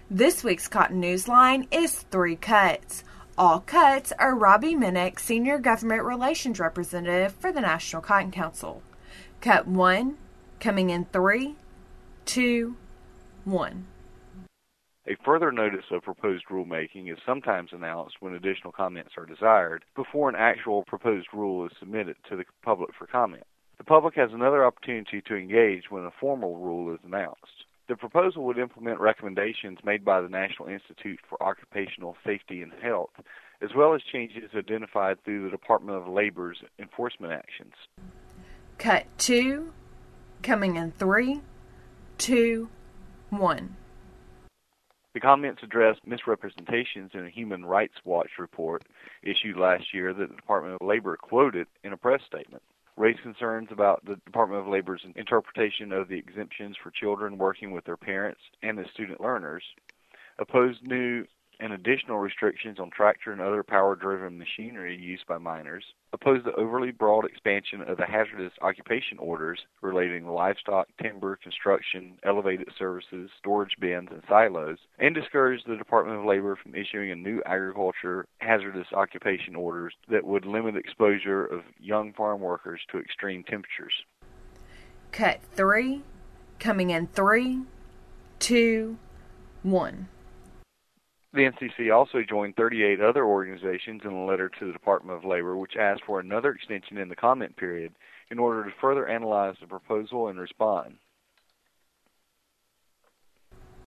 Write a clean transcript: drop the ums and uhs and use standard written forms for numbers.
This week's Cotton Newsline is 3 cuts. All cuts are Robbie Minnick, Senior Government Relations Representative for the National Cotton Council. Cut 1, coming in 3, 2, 1. A further notice of proposed rulemaking is sometimes announced when additional comments are desired before an actual proposed rule is submitted to the public for comment. The public has another opportunity to engage when a formal rule is announced. The proposal would implement recommendations made by the National Institute for Occupational Safety and Health, as well as changes identified through the Department of Labor's enforcement actions. Cut 2, coming in 3, 2, 1. The comments address misrepresentations in a Human Rights Watch report issued last year that the Department of Labor quoted in a press statement. Raised concerns about the Department of Labor's interpretation of the exemptions for children working with their parents and as student learners, opposed new and additional restrictions on tractor and other power-driven machinery used by minors, opposed the overly broad expansion of the hazardous occupation orders relating to livestock, timber, construction, elevated services, storage bins, and silos, and discouraged the Department of Labor from issuing a new agriculture hazardous occupation orders that would limit exposure of young farm workers to extreme temperatures. Cut 3, coming in 3, 2, 1. The NCC also joined 38 other organizations in a letter to the Department of Labor which asked for another extension in the comment period in order to further analyze the proposal and respond.